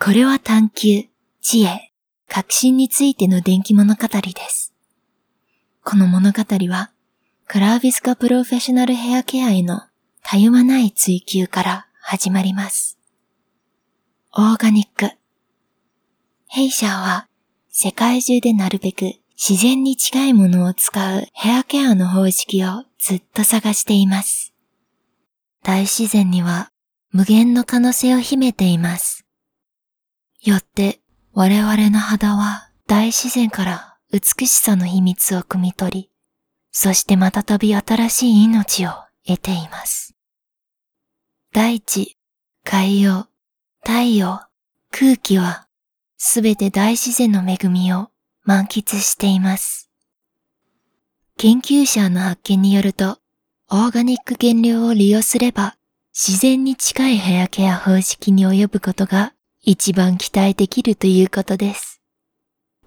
これは探求、知恵、革新についての伝記物語です。この物語は、クラービスカプロフェッショナルヘアケアへのたゆまない追求から始まります。オーガニック。ヘイシャーは世界中でなるべく自然に近いものを使うヘアケアの方式をずっと探しています。大自然には無限の可能性を秘めています。よって我々の肌は大自然から美しさの秘密を汲み取り、そしてまたたび新しい命を得ています。大地、海洋、太陽、空気はすべて大自然の恵みを満喫しています。研究者の発見によると、オーガニック原料を利用すれば、自然に近いヘアケア方式に及ぶことが一番期待できるということです。